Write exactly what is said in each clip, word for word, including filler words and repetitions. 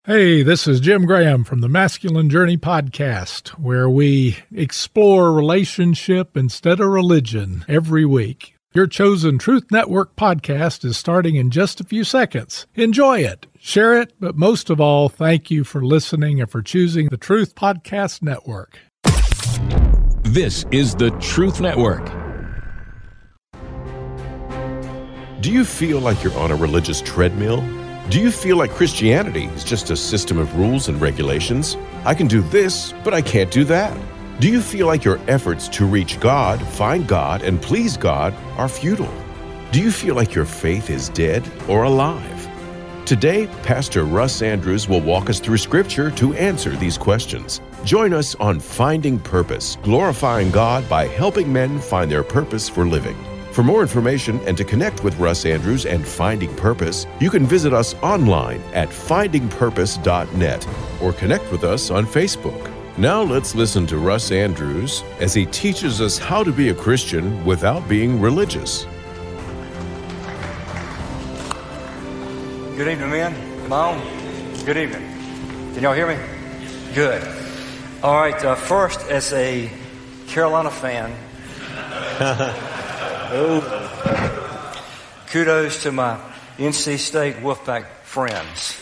Hey, this is Jim Graham from the Masculine Journey podcast, where we explore relationship instead of religion every week. Your chosen Truth Network podcast is starting in just a few seconds. Enjoy it, share it, but most of all, thank you for listening and for choosing the Truth Podcast Network. This is the Truth Network. Do you feel like you're on a religious treadmill? Do you feel like Christianity is just a system of rules and regulations? I can do this, but I can't do that. Do you feel like your efforts to reach God, find God, and please God are futile? Do you feel like your faith is dead or alive? Today, Pastor Russ Andrews will walk us through Scripture to answer these questions. Join us on Finding Purpose, glorifying God by helping men find their purpose for living. For more information and to connect with Russ Andrews and Finding Purpose, you can visit us online at finding purpose dot net or connect with us on Facebook. Now let's listen to Russ Andrews as he teaches us how to be a Christian without being religious. Good evening, men. Come on. Good evening. Can y'all hear me? Good. All right. Uh, first, as a Carolina fan, oh, kudos to my N C State Wolfpack friends.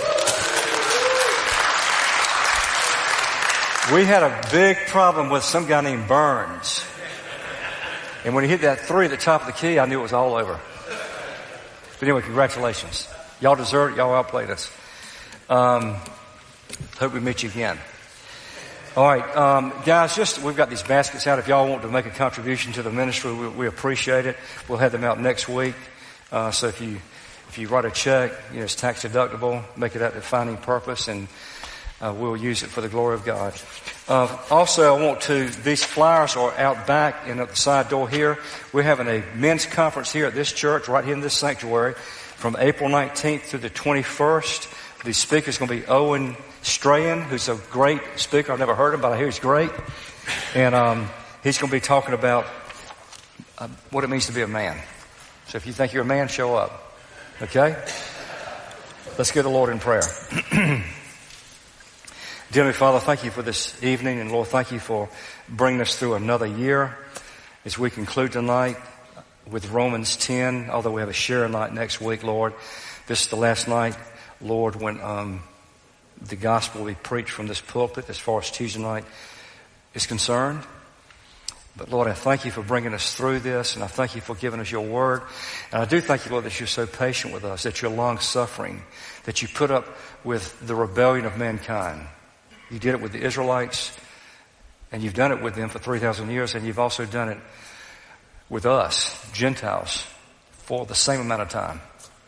We had a big problem with some guy named Burns. And when he hit that three at the top of the key, I knew it was all over. But anyway, congratulations. Y'all deserve it. Y'all outplayed us. Um, hope we meet you again. All right, um, guys, just we've got these baskets out. If y'all want to make a contribution to the ministry, we, we appreciate it. We'll have them out next week. Uh, so if you if you write a check, you know, it's tax deductible. Make it out to Finding Purpose, and uh, we'll use it for the glory of God. Uh, also, I want to. These flyers are out back and at the side door here. We're having a men's conference here at this church, right here in this sanctuary, from April nineteenth through the twenty-first. The speaker is going to be Owen Strahan, who's a great speaker. I've never heard him, but I hear he's great. And um, he's going to be talking about uh, what it means to be a man. So if you think you're a man, show up. Okay? Let's go to the Lord in prayer. Dear Heavenly Father, thank you for this evening. And Lord, thank you for bringing us through another year as we conclude tonight with Romans ten, although we have a share night next week, Lord. This is the last night, Lord, when um, the gospel will be preached from this pulpit as far as Tuesday night is concerned. But Lord, I thank you for bringing us through this, and I thank you for giving us your word. And I do thank you, Lord, that you're so patient with us, that you're long-suffering, that you put up with the rebellion of mankind. You did it with the Israelites, and you've done it with them for three thousand years, and you've also done it with us, Gentiles, for the same amount of time.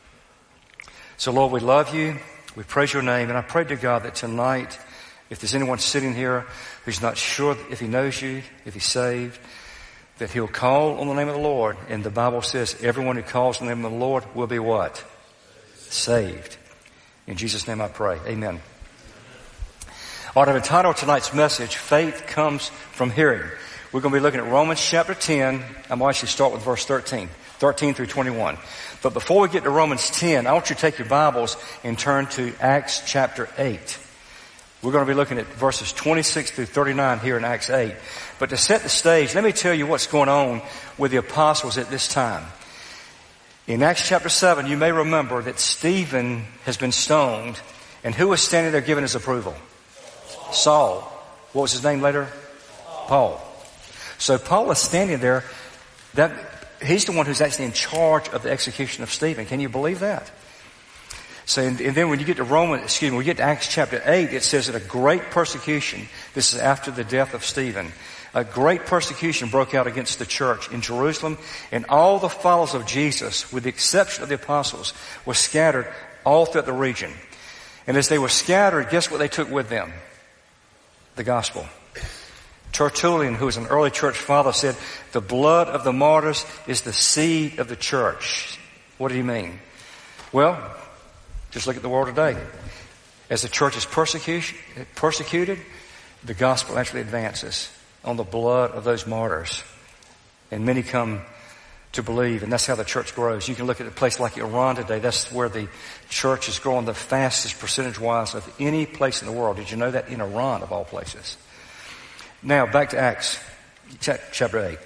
So, Lord, we love you. We praise your name. And I pray to God that tonight, if there's anyone sitting here who's not sure if he knows you, if he's saved, that he'll call on the name of the Lord. And the Bible says everyone who calls on the name of the Lord will be what? Saved. In Jesus' name I pray. Amen. All right, I've entitled tonight's message, Faith Comes from Hearing. We're going to be looking at Romans chapter ten. I'm going to actually start with verse thirteen. thirteen through twenty-one. But before we get to Romans ten, I want you to take your Bibles and turn to Acts chapter eight. We're going to be looking at verses twenty-six through thirty-nine here in Acts eight. But to set the stage, let me tell you what's going on with the apostles at this time. In Acts chapter seven, you may remember that Stephen has been stoned, and who was standing there giving his approval? Saul. What was his name later? Paul. So Paul is standing there. That he's the one who's actually in charge of the execution of Stephen. Can you believe that? So, and, and then when you get to Romans, excuse me, when you get to Acts chapter eight, it says that a great persecution, this is after the death of Stephen, a great persecution broke out against the church in Jerusalem, and all the followers of Jesus, with the exception of the apostles, were scattered all throughout the region. And as they were scattered, guess what they took with them? The gospel. Tertullian, who was an early church father, said, the blood of the martyrs is the seed of the church. What did he mean? Well, just look at the world today. As the church is persecuted, the gospel actually advances on the blood of those martyrs. And many come to believe, and that's how the church grows. You can look at a place like Iran today. That's where the church is growing the fastest percentage-wise of any place in the world. Did you know that? In Iran, of all places. Now, back to Acts chapter eight.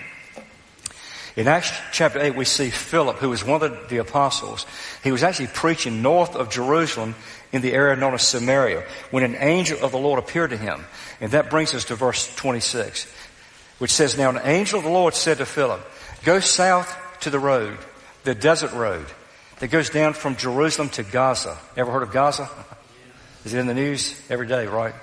In Acts chapter eight, we see Philip, who was one of the apostles. He was actually preaching north of Jerusalem in the area known as Samaria when an angel of the Lord appeared to him. And that brings us to verse twenty-six, which says, "Now an angel of the Lord said to Philip, go south to the road, the desert road that goes down from Jerusalem to Gaza." Ever heard of Gaza? Is it in the news every day, right?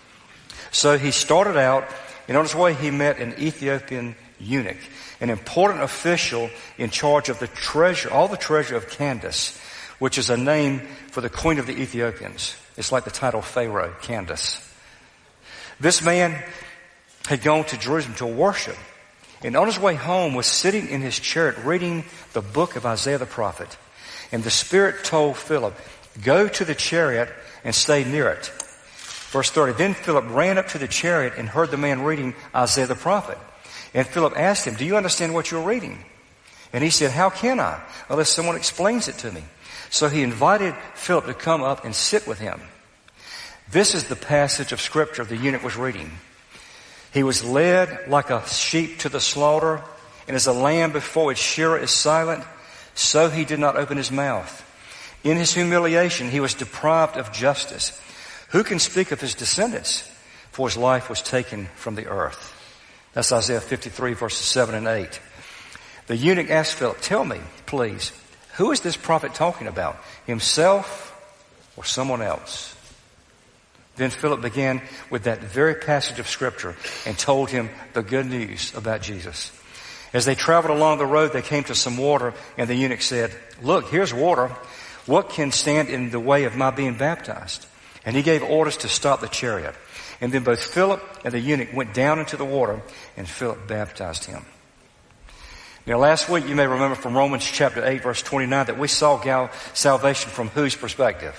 So he started out, and on his way he met an Ethiopian eunuch, an important official in charge of the treasure, all the treasure of Candace, which is a name for the queen of the Ethiopians. It's like the title Pharaoh, Candace. This man had gone to Jerusalem to worship, and on his way home was sitting in his chariot reading the book of Isaiah the prophet. And the Spirit told Philip, go to the chariot and stay near it. Verse thirty, then Philip ran up to the chariot and heard the man reading Isaiah the prophet. And Philip asked him, do you understand what you're reading? And he said, how can I, unless someone explains it to me? So he invited Philip to come up and sit with him. This is the passage of Scripture the eunuch was reading. He was led like a sheep to the slaughter, and as a lamb before its shearer is silent, so he did not open his mouth. In his humiliation, he was deprived of justice. Who can speak of his descendants? For his life was taken from the earth. That's Isaiah fifty-three, verses seven and eight. The eunuch asked Philip, tell me, please, who is this prophet talking about? Himself or someone else? Then Philip began with that very passage of Scripture and told him the good news about Jesus. As they traveled along the road, they came to some water, and the eunuch said, look, here's water. What can stand in the way of my being baptized? And he gave orders to stop the chariot. And then both Philip and the eunuch went down into the water, and Philip baptized him. Now, last week, you may remember from Romans chapter eight, verse twenty-nine, that we saw gal- salvation from whose perspective?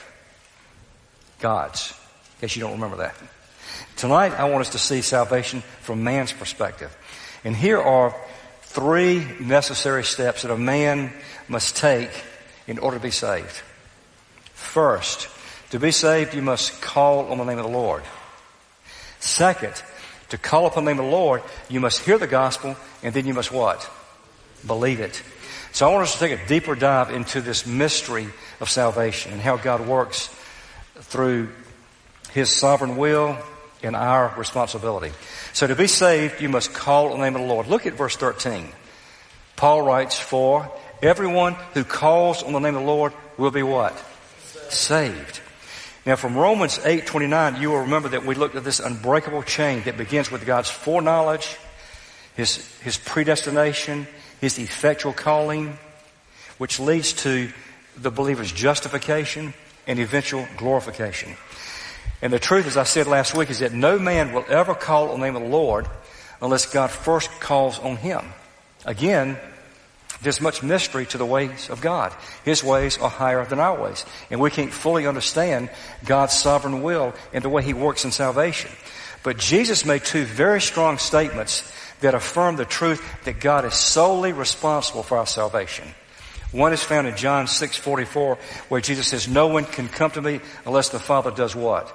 God's. In case you don't remember that. Tonight, I want us to see salvation from man's perspective. And here are three necessary steps that a man must take in order to be saved. First, to be saved, you must call on the name of the Lord. Second, to call upon the name of the Lord, you must hear the gospel, and then you must what? Believe it. So I want us to take a deeper dive into this mystery of salvation and how God works through His sovereign will and our responsibility. So to be saved, you must call on the name of the Lord. Look at verse thirteen. Paul writes, for everyone who calls on the name of the Lord will be what? Saved. Saved. Now from Romans eight twenty-nine, you will remember that we looked at this unbreakable chain that begins with God's foreknowledge, His, His predestination, His effectual calling, which leads to the believer's justification and eventual glorification. And the truth, as I said last week, is that no man will ever call on the name of the Lord unless God first calls on him. Again, there's much mystery to the ways of God. His ways are higher than our ways. And we can't fully understand God's sovereign will and the way He works in salvation. But Jesus made two very strong statements that affirm the truth that God is solely responsible for our salvation. One is found in John six forty-four, where Jesus says, no one can come to me unless the Father does what?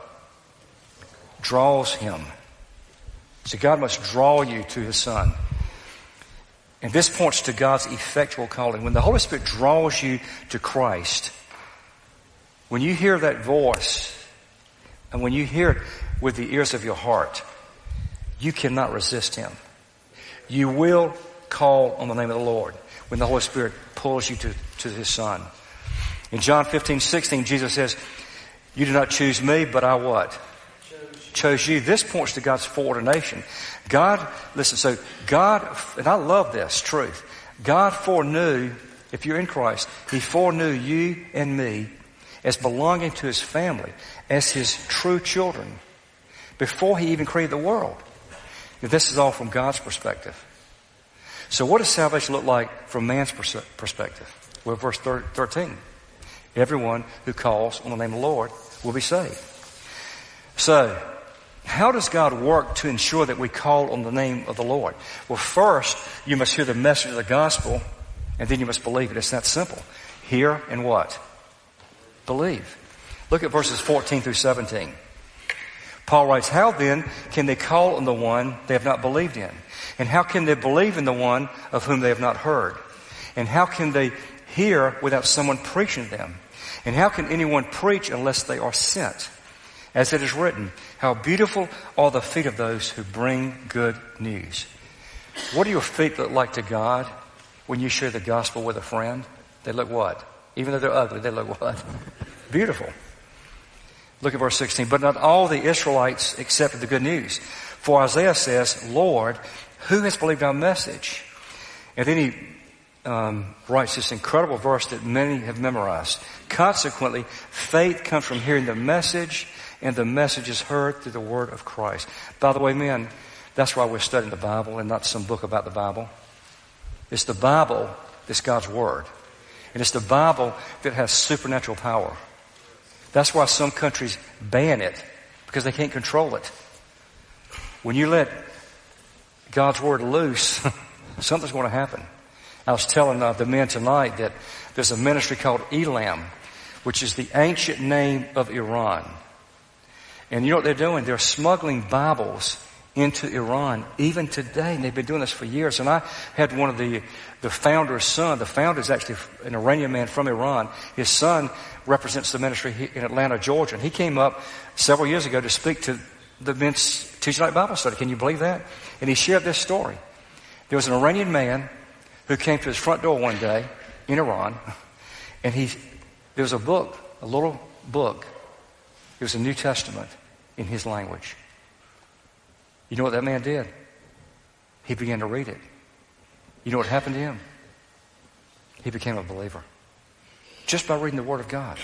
Draws him. So God must draw you to His Son. And this points to God's effectual calling. When the Holy Spirit draws you to Christ, when you hear that voice, and when you hear it with the ears of your heart, you cannot resist Him. You will call on the name of the Lord when the Holy Spirit pulls you to, to His Son. In John fifteen sixteen, Jesus says, you do not choose me, but I what? Chose you. This points to God's foreordination. God, listen, so God, and I love this truth. God foreknew, if you're in Christ, He foreknew you and me as belonging to His family, as His true children, before He even created the world. Now, this is all from God's perspective. So what does salvation look like from man's perspective? Well, verse thirteen. Everyone who calls on the name of the Lord will be saved. So, How does God work to ensure that we call on the name of the Lord? Well, first, you must hear the message of the gospel, and then you must believe it. It's that simple. Hear and what? Believe. Look at verses fourteen through seventeen. Paul writes, how then can they call on the one they have not believed in? And how can they believe in the one of whom they have not heard? And how can they hear without someone preaching to them? And how can anyone preach unless they are sent? As it is written, how beautiful are the feet of those who bring good news. What do your feet look like to God when you share the gospel with a friend? They look what? Even though they're ugly, they look what? Beautiful. Look at verse sixteen. But not all the Israelites accepted the good news. For Isaiah says, Lord, who has believed our message? And then he um, writes this incredible verse that many have memorized. Consequently, faith comes from hearing the message, and the message is heard through the word of Christ. By the way, men, that's why we're studying the Bible and not some book about the Bible. It's the Bible that's God's word. And it's the Bible that has supernatural power. That's why some countries ban it, because they can't control it. When you let God's word loose, something's going to happen. I was telling uh, the men tonight that there's a ministry called Elam, which is the ancient name of Iran. And you know what they're doing? They're smuggling Bibles into Iran, even today, and they've been doing this for years. And I had one of the, the founder's son. The founder is actually an Iranian man from Iran. His son represents the ministry in Atlanta, Georgia. And he came up several years ago to speak to the men's Tuesday night Bible study. Can you believe that? And he shared this story. There was an Iranian man who came to his front door one day in Iran, and he, there was a book, a little book. It was a New Testament in his language. You know what that man did? He began to read it. You know what happened to him? He became a believer. Just by reading the Word of God.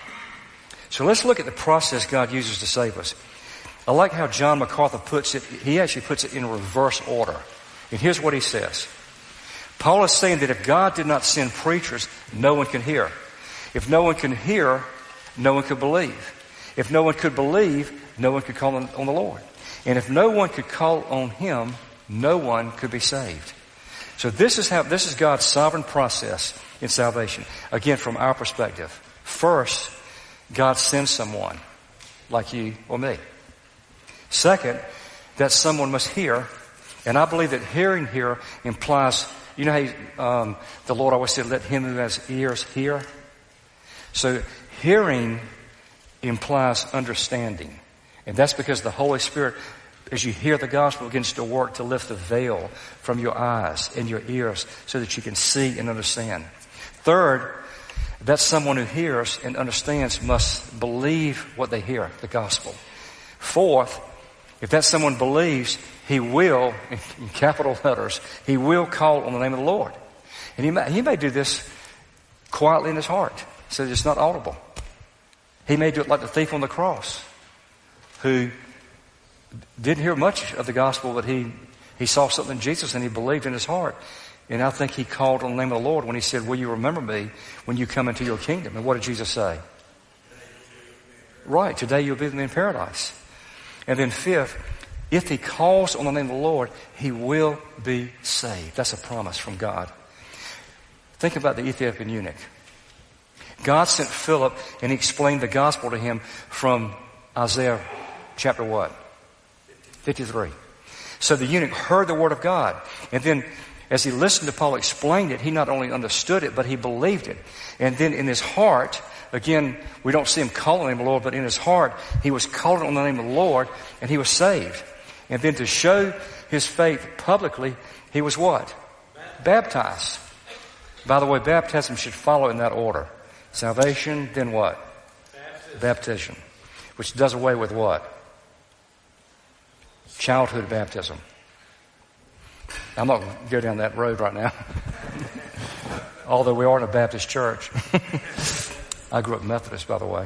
So let's look at the process God uses to save us. I like how John MacArthur puts it. He actually puts it in reverse order. And here's what he says. Paul is saying that if God did not send preachers, no one can hear. If no one can hear, no one could believe. If no one could believe, no one could call on, on the Lord. And if no one could call on Him, no one could be saved. So this is how, this is God's sovereign process in salvation. Again, from our perspective. First, God sends someone like you or me. Second, that someone must hear. And I believe that hearing here implies, you know how you, um, the Lord always said, let him who has ears hear? So hearing implies understanding. And that's because the Holy Spirit, as you hear the gospel, begins to work to lift the veil from your eyes and your ears so that you can see and understand. Third, that someone who hears and understands must believe what they hear, the gospel. Fourth, if that someone believes, he will, in capital letters, he will call on the name of the Lord. And he may, he may do this quietly in his heart so that it's not audible. He may do it like the thief on the cross, who didn't hear much of the gospel, but he, he saw something in Jesus and he believed in his heart. And I think he called on the name of the Lord when he said, will you remember me when you come into your kingdom? And what did Jesus say? Right, today you'll be with me in paradise. And then fifth, if he calls on the name of the Lord, he will be saved. That's a promise from God. Think about the Ethiopian eunuch. God sent Philip and he explained the gospel to him from Isaiah chapter what? fifty-three. So the eunuch heard the word of God. And then as he listened to Paul explain it, he not only understood it, but he believed it. And then in his heart, again, we don't see him calling on the name of the Lord, but in his heart, he was calling on the name of the Lord and he was saved. And then to show his faith publicly, he was what? Baptized. By the way, baptism should follow in that order. Salvation, then what? Baptism. Baptism. Which does away with what? Childhood baptism. I'm not going to go down that road right now. Although we are in a Baptist church. I grew up Methodist, by the way.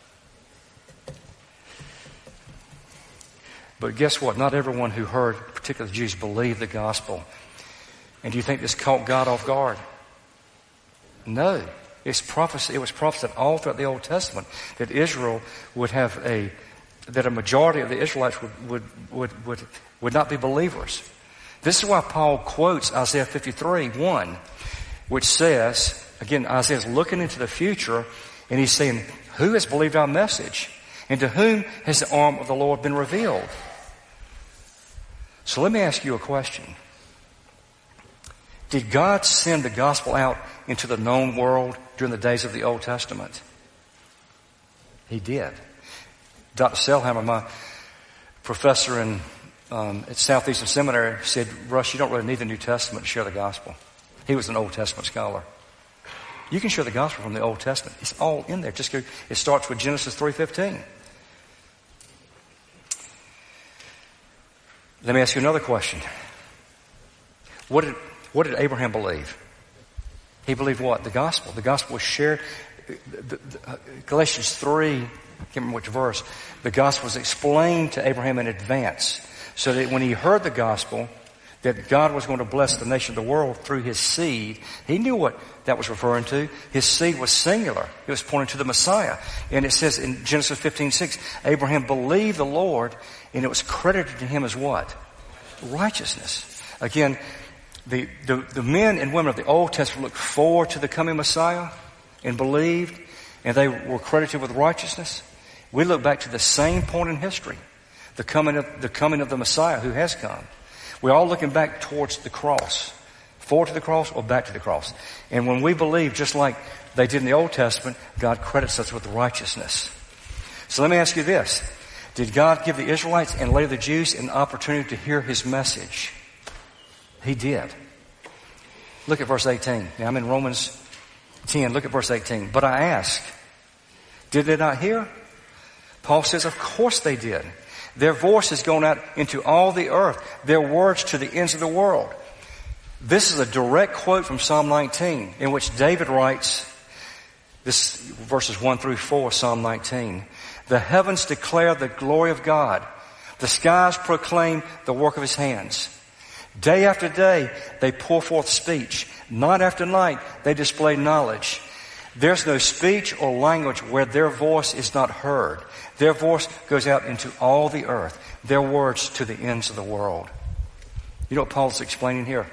But guess what? Not everyone who heard, particularly Jews, believed the gospel. And do you think this caught God off guard? No. It's prophecy. It was prophesied all throughout the Old Testament that Israel would have a that a majority of the Israelites would, would, would, would, would not be believers. This is why Paul quotes Isaiah fifty-three, one, which says, again, Isaiah's looking into the future, and he's saying, who has believed our message? And to whom has the arm of the Lord been revealed? So let me ask you a question. Did God send the gospel out into the known world during the days of the Old Testament? He did. Doctor Selhammer, my professor in, um, at Southeastern Seminary, said, Russ, you don't really need the New Testament to share the gospel. He was an Old Testament scholar. You can share the gospel from the Old Testament. It's all in there. Just go, it starts with Genesis three fifteen. Let me ask you another question. What did, what did Abraham believe? He believed what? The gospel. The gospel was shared. The, the, uh, Galatians three, I can't remember which verse, the gospel was explained to Abraham in advance so that when he heard the gospel, that God was going to bless the nation of the world through his seed, he knew what that was referring to. His seed was singular. It was pointing to the Messiah. And it says in Genesis fifteen six, Abraham believed the Lord, and it was credited to him as what? Righteousness. Again, the, the, the men and women of the Old Testament looked forward to the coming Messiah and believed, and they were credited with righteousness. We look back to the same point in history, the coming of the coming of the Messiah who has come. We're all looking back towards the cross, forward to the cross or back to the cross. And when we believe, just like they did in the Old Testament, God credits us with righteousness. So let me ask you this. Did God give the Israelites and later the Jews an opportunity to hear his message? He did. Look at verse eighteen. Now I'm in Romans ten. Look at verse eighteen. But I ask, did they not hear? Paul says, of course they did. Their voice has gone out into all the earth, their words to the ends of the world. This is a direct quote from Psalm nineteen, in which David writes, this verses one through four, Psalm nineteen. The heavens declare the glory of God. The skies proclaim the work of his hands. Day after day, they pour forth speech. Night after night, they display knowledge. There's no speech or language where their voice is not heard. Their voice goes out into all the earth. Their words to the ends of the world. You know what Paul's explaining here?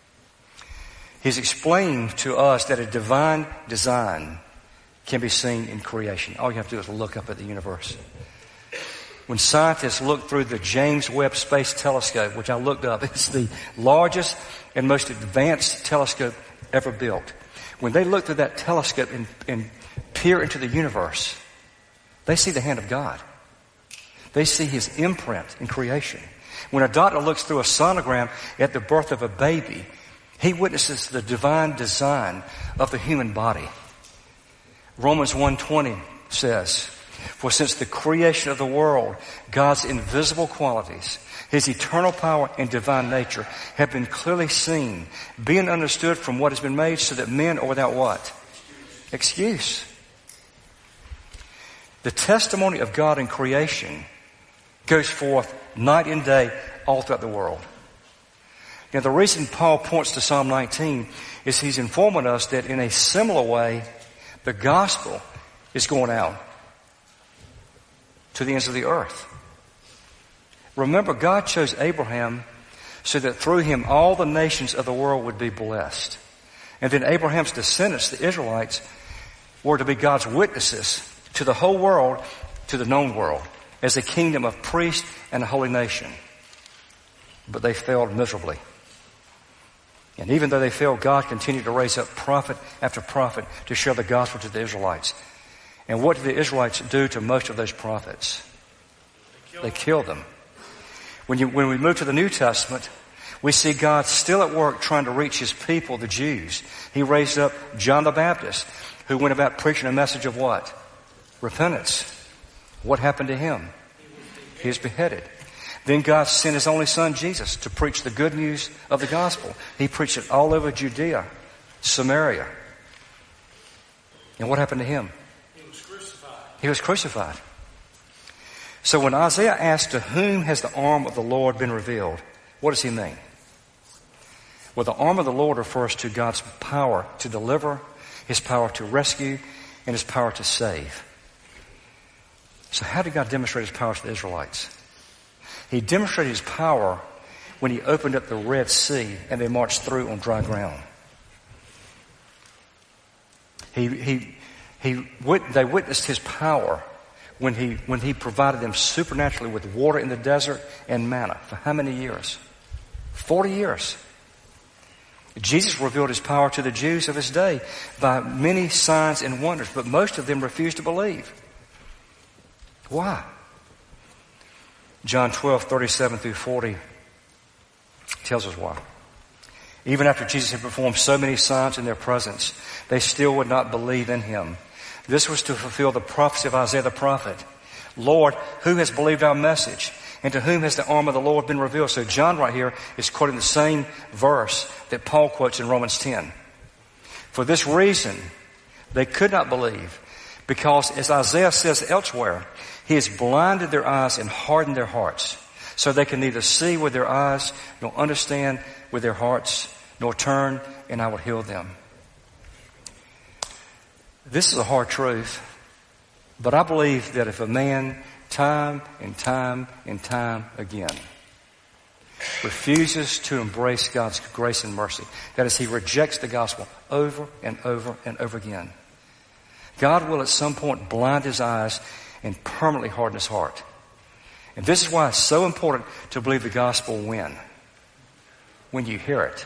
He's explaining to us that a divine design can be seen in creation. All you have to do is look up at the universe. When scientists look through the James Webb Space Telescope, which I looked up, it's the largest and most advanced telescope ever built. When they look through that telescope and, and peer into the universe, they see the hand of God. They see his imprint in creation. When a doctor looks through a sonogram at the birth of a baby, he witnesses the divine design of the human body. Romans one twenty says, for since the creation of the world, God's invisible qualities, his eternal power and divine nature have been clearly seen, being understood from what has been made, so that men are without what? Excuse. The testimony of God in creation goes forth night and day all throughout the world. Now, the reason Paul points to Psalm nineteen is he's informing us that in a similar way, the gospel is going out to the ends of the earth. Remember, God chose Abraham so that through him all the nations of the world would be blessed. And then Abraham's descendants, the Israelites, were to be God's witnesses to the whole world, to the known world, as a kingdom of priests and a holy nation. But they failed miserably. And even though they failed, God continued to raise up prophet after prophet to share the gospel to the Israelites. And what did the Israelites do to most of those prophets? They killed them. When, you, when we move to the New Testament, we see God still at work trying to reach his people, the Jews. He raised up John the Baptist, who went about preaching a message of what? Repentance. What happened to him? He was beheaded. Then God sent his only son, Jesus, to preach the good news of the gospel. He preached it all over Judea, Samaria. And what happened to him? He was crucified. He was crucified. So when Isaiah asked, to whom has the arm of the Lord been revealed? What does he mean? Well, the arm of the Lord refers to God's power to deliver, his power to rescue, and his power to save. So how did God demonstrate his power to the Israelites? He demonstrated his power when he opened up the Red Sea and they marched through on dry ground. He, he, he, they witnessed his power when he, when he provided them supernaturally with water in the desert and manna. For how many years? Forty years. Jesus revealed his power to the Jews of his day by many signs and wonders, but most of them refused to believe. Why? John twelve, thirty-seven through forty tells us why. Even after Jesus had performed so many signs in their presence, they still would not believe in him. This was to fulfill the prophecy of Isaiah the prophet. Lord, who has believed our message? And to whom has the arm of the Lord been revealed? So John right here is quoting the same verse that Paul quotes in Romans ten. For this reason, they could not believe, because as Isaiah says elsewhere, he has blinded their eyes and hardened their hearts, so they can neither see with their eyes, nor understand with their hearts, nor turn, and I will heal them. This is a hard truth, but I believe that if a man time and time and time again refuses to embrace God's grace and mercy, that is, he rejects the gospel over and over and over again, God will at some point blind his eyes and permanently harden his heart. And this is why it's so important to believe the gospel when? When you hear it.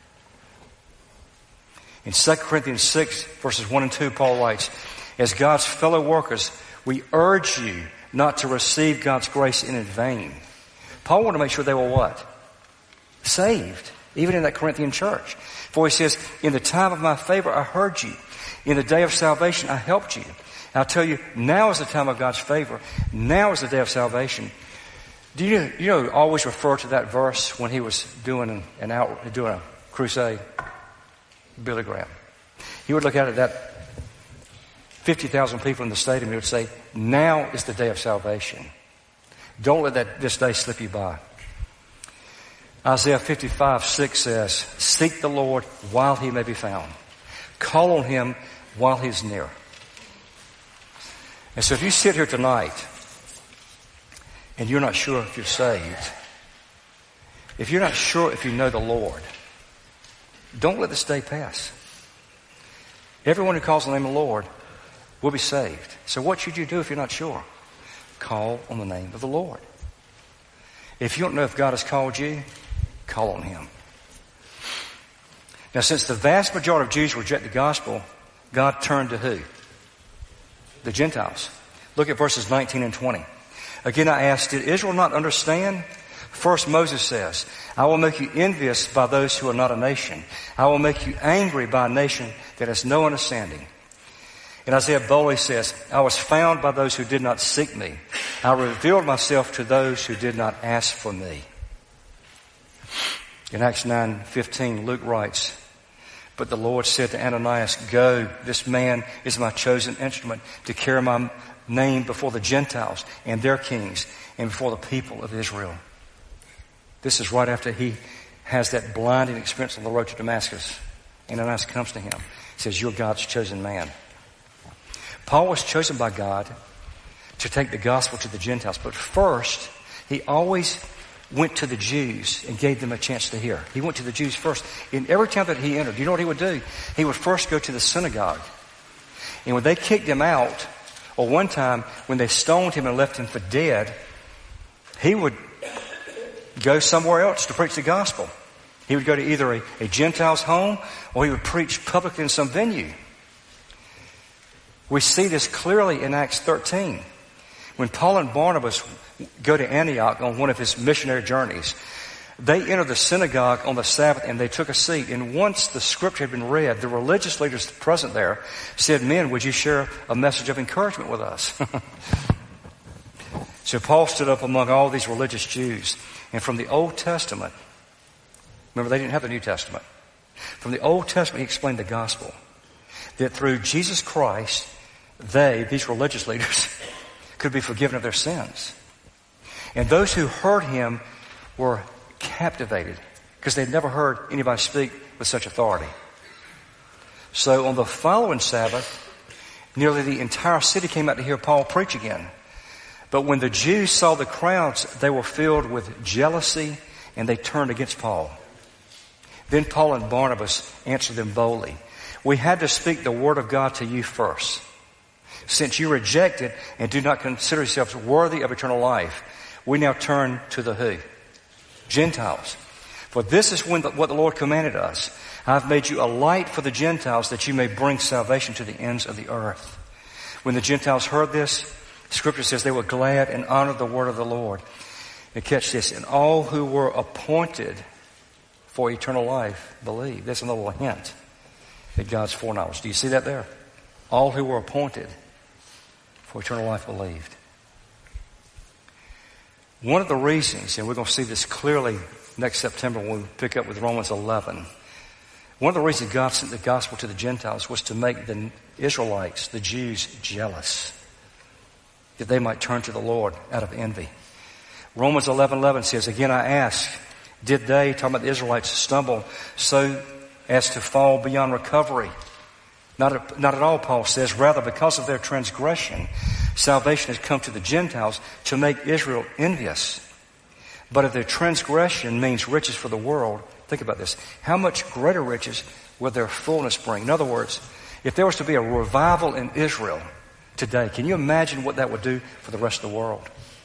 In Second Corinthians six, verses one and two, Paul writes, as God's fellow workers, we urge you not to receive God's grace in vain. Paul wanted to make sure they were what? Saved. Even in that Corinthian church. For he says, in the time of my favor I heard you. In the day of salvation I helped you. I'll tell you, now is the time of God's favor. Now is the day of salvation. Do you, you know, always refer to that verse when he was doing an, an out, doing a crusade? Billy Graham. He would look at it, that fifty thousand people in the stadium, he would say, now is the day of salvation. Don't let that this day slip you by. Isaiah fifty-five, six says, seek the Lord while he may be found. Call on him while he's near. And so if you sit here tonight and you're not sure if you're saved, if you're not sure if you know the Lord, don't let this day pass. Everyone who calls on the name of the Lord will be saved. So what should you do if you're not sure? Call on the name of the Lord. If you don't know if God has called you, call on him. Now, since the vast majority of Jews reject the gospel, God turned to who? The Gentiles. Look at verses nineteen and twenty. Again, I ask, did Israel not understand? First, Moses says, I will make you envious by those who are not a nation. I will make you angry by a nation that has no understanding. And Isaiah boldly says, I was found by those who did not seek me. I revealed myself to those who did not ask for me. In Acts nine fifteen, Luke writes, but the Lord said to Ananias, go, this man is my chosen instrument to carry my name before the Gentiles and their kings and before the people of Israel. This is right after he has that blinding experience on the road to Damascus. Ananias comes to him. He says, you're God's chosen man. Paul was chosen by God to take the gospel to the Gentiles. But first, he always went to the Jews and gave them a chance to hear. He went to the Jews first. In every town that he entered, you know what he would do? He would first go to the synagogue. And when they kicked him out, or one time when they stoned him and left him for dead, he would go somewhere else to preach the gospel. He would go to either a, a Gentile's home or he would preach publicly in some venue. We see this clearly in Acts thirteen. When Paul and Barnabas go to Antioch on one of his missionary journeys, they entered the synagogue on the Sabbath and they took a seat. And once the scripture had been read, the religious leaders present there said, men, would you share a message of encouragement with us? So Paul stood up among all these religious Jews. And from the Old Testament, remember they didn't have the New Testament. From the Old Testament, he explained the gospel. That through Jesus Christ, they, these religious leaders, could be forgiven of their sins. And those who heard him were captivated because they'd never heard anybody speak with such authority. So on the following Sabbath, nearly the entire city came out to hear Paul preach again. But when the Jews saw the crowds, they were filled with jealousy and they turned against Paul. Then Paul and Barnabas answered them boldly, "We had to speak the word of God to you first. Since you reject it and do not consider yourselves worthy of eternal life, we now turn to the who? Gentiles. For this is when the, what the Lord commanded us. I've made you a light for the Gentiles that you may bring salvation to the ends of the earth." When the Gentiles heard this, Scripture says they were glad and honored the word of the Lord. And catch this, and all who were appointed for eternal life believed. That's another little hint at God's foreknowledge. Do you see that there? All who were appointed for eternal life believed. One of the reasons, and we're going to see this clearly next September when we pick up with Romans eleven, one of the reasons God sent the gospel to the Gentiles was to make the Israelites, the Jews, jealous, that they might turn to the Lord out of envy. Romans eleven eleven says, "Again I ask, did they," talking about the Israelites, "stumble so as to fall beyond recovery?" Not, not at all, Paul says. Rather, because of their transgression, salvation has come to the Gentiles to make Israel envious. But if their transgression means riches for the world, think about this. How much greater riches will their fullness bring? In other words, if there was to be a revival in Israel today, can you imagine what that would do for the rest of the world?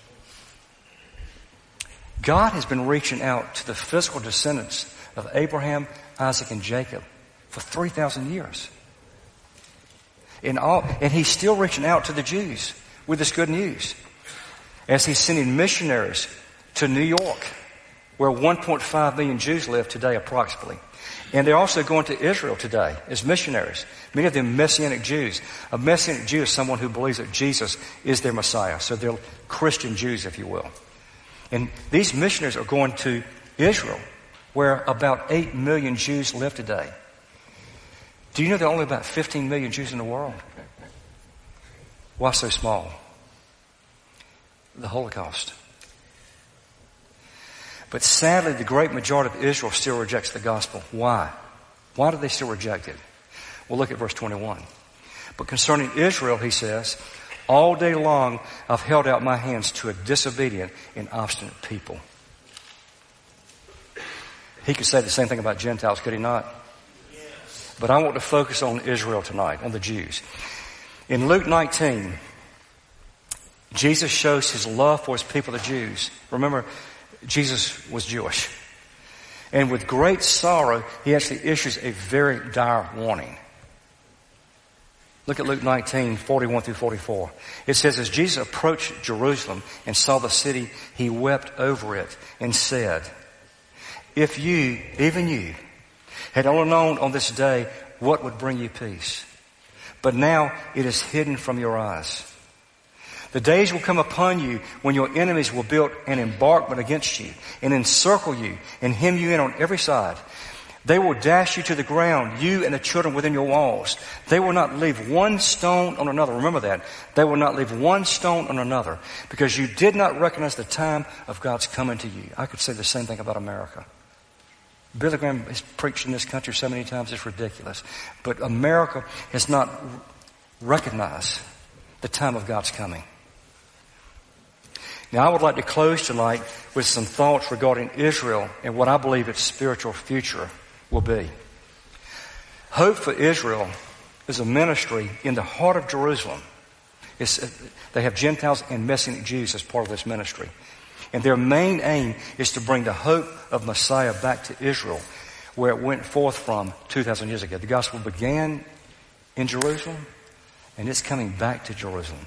God has been reaching out to the physical descendants of Abraham, Isaac, and Jacob for three thousand years. And, all, and he's still reaching out to the Jews with this good news. As he's sending missionaries to New York, where one point five million Jews live today approximately. And they're also going to Israel today as missionaries. Many of them Messianic Jews. A Messianic Jew is someone who believes that Jesus is their Messiah. So they're Christian Jews, if you will. And these missionaries are going to Israel, where about eight million Jews live today. Do you know there are only about fifteen million Jews in the world? Why so small? The Holocaust. But sadly, the great majority of Israel still rejects the gospel. Why? Why do they still reject it? Well, look at verse twenty-one. "But concerning Israel," he says, "all day long I've held out my hands to a disobedient and obstinate people." He could say the same thing about Gentiles, could he not? Yes. But I want to focus on Israel tonight, on the Jews. In Luke nineteen, Jesus shows his love for his people, the Jews. Remember, Jesus was Jewish. And with great sorrow, he actually issues a very dire warning. Look at Luke nineteen, forty-one through forty-four. It says, "As Jesus approached Jerusalem and saw the city, he wept over it and said, 'If you, even you, had only known on this day what would bring you peace. But now it is hidden from your eyes. The days will come upon you when your enemies will build an embankment against you and encircle you and hem you in on every side. They will dash you to the ground, you and the children within your walls. They will not leave one stone on another.'" Remember that. "They will not leave one stone on another because you did not recognize the time of God's coming to you." I could say the same thing about America. Billy Graham has preached in this country so many times it's ridiculous. But America has not recognized the time of God's coming. Now, I would like to close tonight with some thoughts regarding Israel and what I believe its spiritual future will be. Hope for Israel is a ministry in the heart of Jerusalem. It's, they have Gentiles and Messianic Jews as part of this ministry. And their main aim is to bring the hope of Messiah back to Israel, where it went forth from two thousand years ago. The gospel began in Jerusalem, and it's coming back to Jerusalem.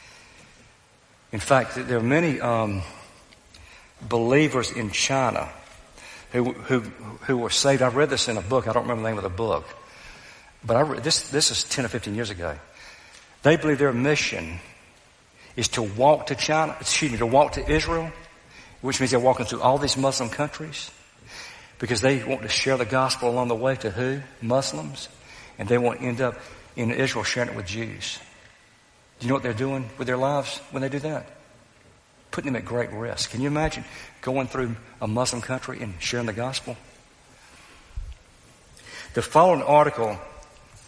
In fact, there are many um, believers in China who, who who were saved. I read this in a book. I don't remember the name of the book. But I read, this, this is ten or fifteen years ago. They believe their mission is to walk to China, excuse me, to walk to Israel, which means they're walking through all these Muslim countries because they want to share the gospel along the way to who? Muslims. And they want to end up in Israel sharing it with Jews. Do you know what they're doing with their lives when they do that? Putting them at great risk. Can you imagine going through a Muslim country and sharing the gospel? The following article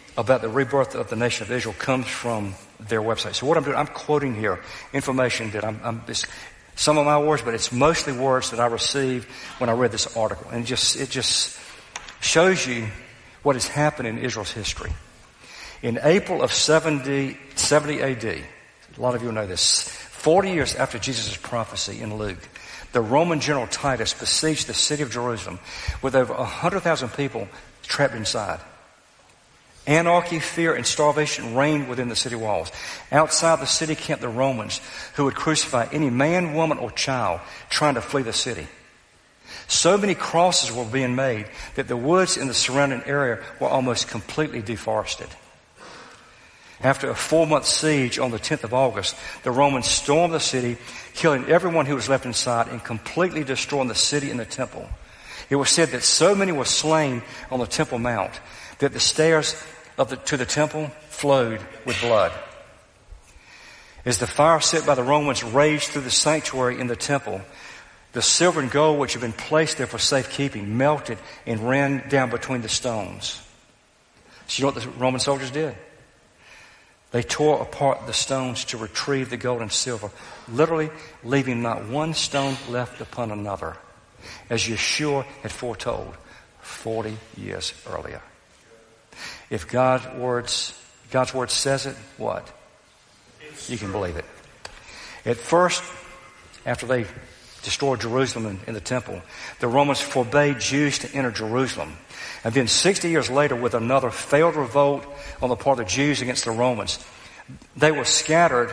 about the rebirth of the nation of Israel comes from their website. So what I'm doing, I'm quoting here information that I'm, I'm it's some of my words, but it's mostly words that I received when I read this article. And it just, it just shows you what has happened in Israel's history. In April of seventy, seventy A D, a lot of you know this, forty years after Jesus' prophecy in Luke, the Roman general Titus besieged the city of Jerusalem with over one hundred thousand people trapped inside. Anarchy, fear, and starvation reigned within the city walls. Outside the city camped the Romans, who would crucify any man, woman, or child trying to flee the city. So many crosses were being made that the woods in the surrounding area were almost completely deforested. After a four-month siege on the tenth of August, the Romans stormed the city, killing everyone who was left inside and completely destroying the city and the temple. It was said that so many were slain on the Temple Mount that the stairs of the, to the temple flowed with blood. As the fire set by the Romans raged through the sanctuary in the temple, the silver and gold which had been placed there for safekeeping melted and ran down between the stones. So you know what the Roman soldiers did? They tore apart the stones to retrieve the gold and silver, literally leaving not one stone left upon another, as Yeshua had foretold forty years earlier. If God's words, God's word says it, what? You can believe it. At first, after they destroyed Jerusalem and, and the temple, the Romans forbade Jews to enter Jerusalem. And then sixty years later, with another failed revolt on the part of the Jews against the Romans, they were scattered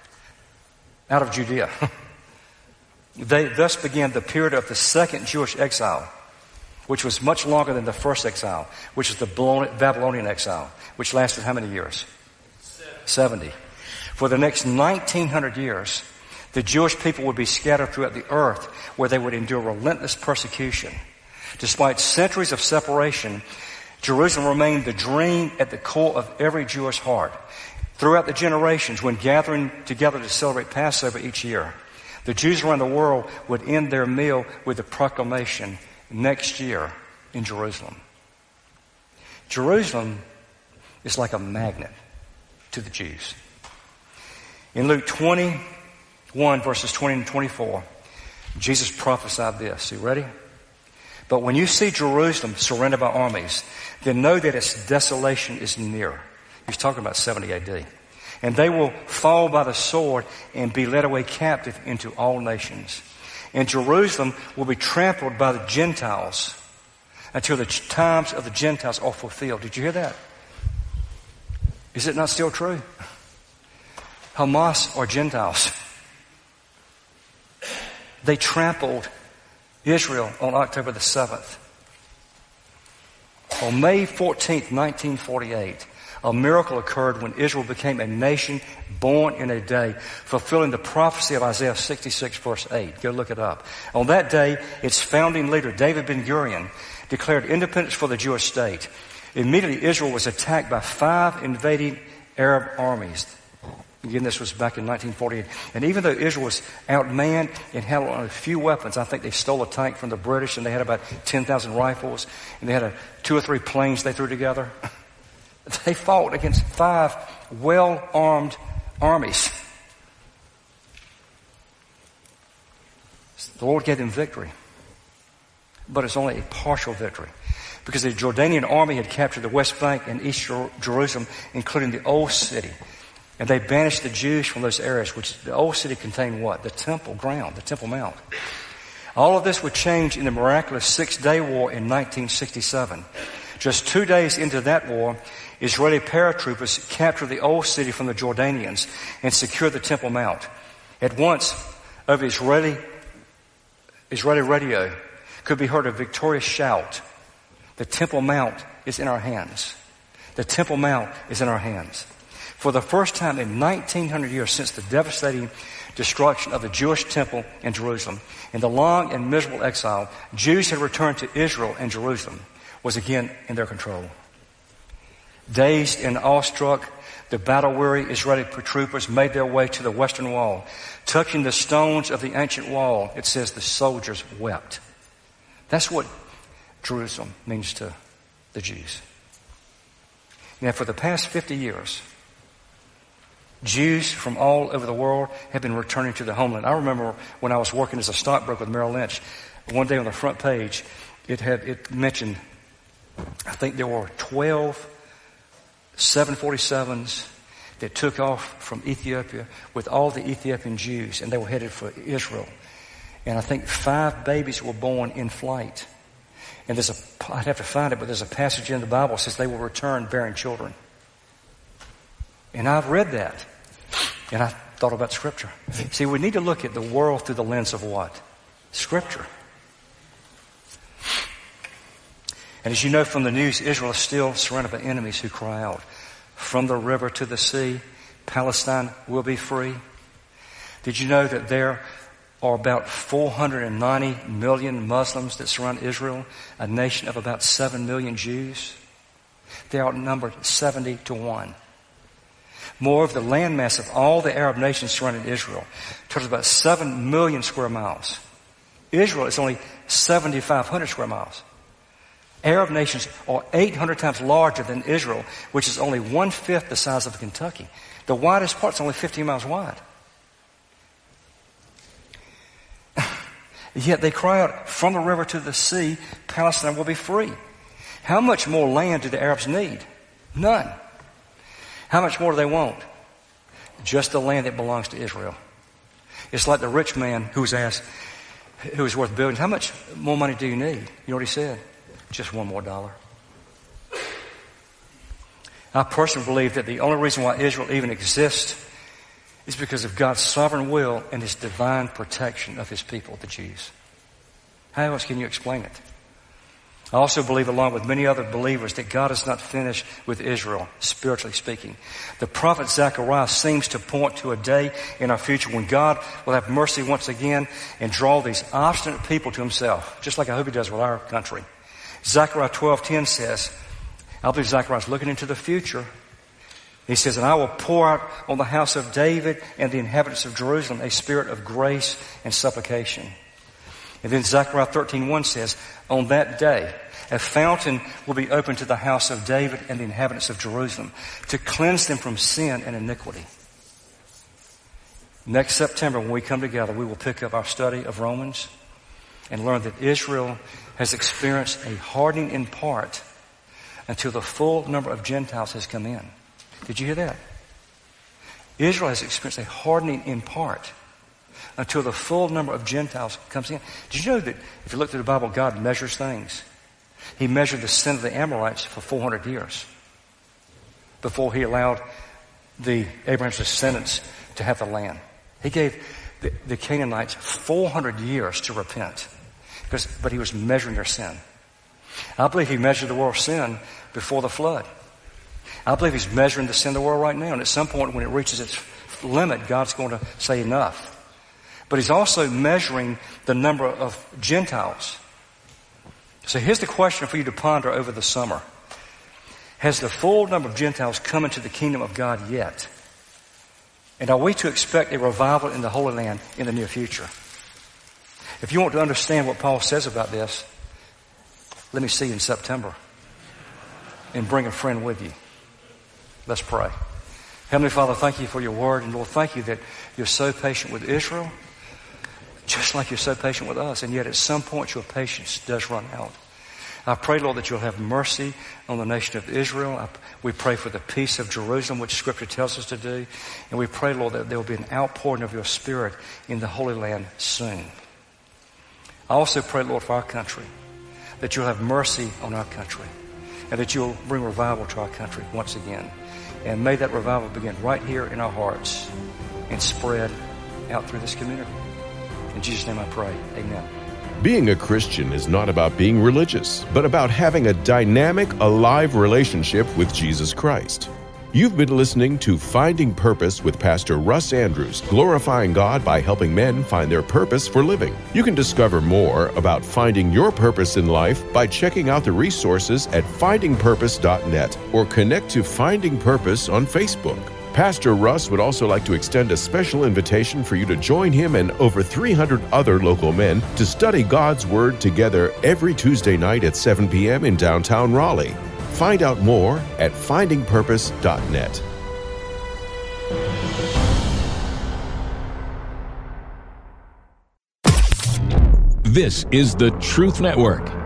out of Judea. They thus began the period of the second Jewish exile, which was much longer than the first exile, which was the Babylonian exile, which lasted how many years? seventy. For the next nineteen hundred years, the Jewish people would be scattered throughout the earth, where they would endure relentless persecution. Despite centuries of separation, Jerusalem remained the dream at the core of every Jewish heart. Throughout the generations, when gathering together to celebrate Passover each year, the Jews around the world would end their meal with the proclamation, next year in Jerusalem. Jerusalem is like a magnet to the Jews. In Luke twenty-one, verses twenty and twenty-four, Jesus prophesied this. You ready? But when you see Jerusalem surrounded by armies, then know that its desolation is near. He's talking about seventy A D. And they will fall by the sword and be led away captive into all nations. And Jerusalem will be trampled by the Gentiles until the times of the Gentiles are fulfilled. Did you hear that? Is it not still true? Hamas are Gentiles. They trampled Israel on October the seventh. On May fourteenth, nineteen forty-eight, a miracle occurred when Israel became a nation born in a day, fulfilling the prophecy of Isaiah sixty-six, verse eight. Go look it up. On that day, its founding leader, David Ben-Gurion, declared independence for the Jewish state. Immediately, Israel was attacked by five invading Arab armies. Again, this was back in nineteen forty-eight. And even though Israel was outmanned and had a few weapons, I think they stole a tank from the British, and they had about ten thousand rifles, and they had a, two or three planes they threw together. They fought against five well-armed armies. The Lord gave them victory. But it's only a partial victory, because the Jordanian army had captured the West Bank and East Jerusalem, including the Old City. And they banished the Jews from those areas, which the Old City contained what? The Temple ground, the Temple Mount. All of this would change in the miraculous Six-Day War in nineteen sixty-seven. Just two days into that war, Israeli paratroopers captured the Old City from the Jordanians and secured the Temple Mount. At once, over Israeli, Israeli radio, could be heard a victorious shout, "The Temple Mount is in our hands. The Temple Mount is in our hands." For the first time in nineteen hundred years since the devastating destruction of the Jewish temple in Jerusalem, in the long and miserable exile, Jews had returned to Israel, and Jerusalem was again in their control. Dazed and awestruck, the battle-weary Israeli troopers made their way to the western wall. Touching the stones of the ancient wall, it says the soldiers wept. That's what Jerusalem means to the Jews. Now, for the past fifty years, Jews from all over the world have been returning to their homeland. I remember when I was working as a stockbroker with Merrill Lynch, one day on the front page, it had it mentioned, I think there were twelve seven forty-sevens that took off from Ethiopia with all the Ethiopian Jews, and they were headed for Israel. And I think five babies were born in flight. And there's a, I'd have to find it, but there's a passage in the Bible that says they will return bearing children. And I've read that. And I thought about Scripture. See, we need to look at the world through the lens of what? Scripture. And as you know from the news, Israel is still surrounded by enemies who cry out, from the river to the sea, Palestine will be free. Did you know that there are about four hundred ninety million Muslims that surround Israel, a nation of about seven million Jews? They are outnumbered seventy to one. More of the landmass of all the Arab nations surrounding Israel totals about seven million square miles. Israel is only seventy-five hundred square miles. Arab nations are eight hundred times larger than Israel, which is only one-fifth the size of Kentucky. The widest part is only fifteen miles wide. Yet they cry out, from the river to the sea, Palestine will be free. How much more land do the Arabs need? None. How much more do they want? Just the land that belongs to Israel. It's like the rich man who was asked, who was worth billions, how much more money do you need? You know what he said? Just one more dollar. I personally believe that the only reason why Israel even exists is because of God's sovereign will and His divine protection of His people, the Jews. How else can you explain it? I also believe, along with many other believers, that God is not finished with Israel, spiritually speaking. The prophet Zechariah seems to point to a day in our future when God will have mercy once again and draw these obstinate people to Himself, just like I hope He does with our country. Zechariah twelve ten says, I believe Zechariah is looking into the future. He says, and I will pour out on the house of David and the inhabitants of Jerusalem a spirit of grace and supplication. And then Zechariah thirteen one says, on that day, a fountain will be opened to the house of David and the inhabitants of Jerusalem to cleanse them from sin and iniquity. Next September, when we come together, we will pick up our study of Romans and learn that Israel has experienced a hardening in part until the full number of Gentiles has come in. Did you hear that? Israel has experienced a hardening in part until the full number of Gentiles comes in. Did you know that if you look through the Bible, God measures things? He measured the sin of the Amorites for four hundred years before He allowed the Abraham's descendants to have the land. He gave the, the Canaanites four hundred years to repent, because, but He was measuring their sin. I believe He measured the world's sin before the flood. I believe He's measuring the sin of the world right now, and at some point when it reaches its limit, God's going to say enough. But He's also measuring the number of Gentiles. So here's the question for you to ponder over the summer. Has the full number of Gentiles come into the kingdom of God yet? And are we to expect a revival in the Holy Land in the near future? If you want to understand what Paul says about this, let me see you in September. And bring a friend with you. Let's pray. Heavenly Father, thank You for Your word. And Lord, thank You that You're so patient with Israel, just like You're so patient with us. And yet at some point Your patience does run out. I pray, Lord, that You'll have mercy on the nation of Israel. I, we pray for the peace of Jerusalem, which Scripture tells us to do. And we pray, Lord, that there will be an outpouring of Your Spirit in the Holy Land soon. I also pray, Lord, for our country, that You'll have mercy on our country, and that You'll bring revival to our country once again. And may that revival begin right here in our hearts and spread out through this community. In Jesus' name I pray. Amen. Being a Christian is not about being religious, but about having a dynamic, alive relationship with Jesus Christ. You've been listening to Finding Purpose with Pastor Russ Andrews, glorifying God by helping men find their purpose for living. You can discover more about finding your purpose in life by checking out the resources at finding purpose dot net or connect to Finding Purpose on Facebook. Pastor Russ would also like to extend a special invitation for you to join him and over three hundred other local men to study God's Word together every Tuesday night at seven p.m. in downtown Raleigh. Find out more at finding purpose dot net. This is the Truth Network.